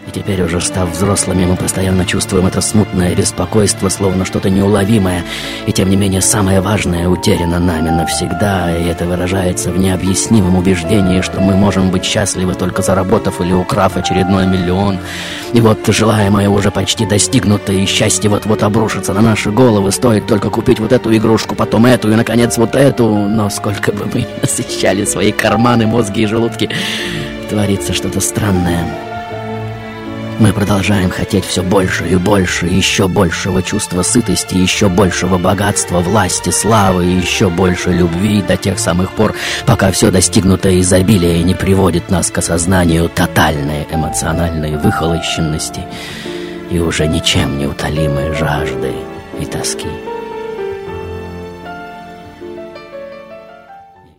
И теперь, уже став взрослыми, мы постоянно чувствуем это смутное беспокойство, словно что-то неуловимое, и тем не менее самое важное утеряно нами навсегда, и это выражается в необъяснимом убеждении, что мы можем быть счастливы, только заработав или украв очередной миллион. И вот желаемое уже почти достигнуто, и счастье вот-вот обрушится на наши головы, стоит только купить вот эту игрушку, потом эту и, наконец, вот эту. Но сколько бы мы насыщали свои карманы, мозги и желудки, творится что-то странное. Мы продолжаем хотеть все больше и больше, еще большего чувства сытости, еще большего богатства, власти, славы и еще больше любви до тех самых пор, пока все достигнутое изобилие не приводит нас к осознанию тотальной эмоциональной выхолощенности и уже ничем не утолимой жажды и тоски.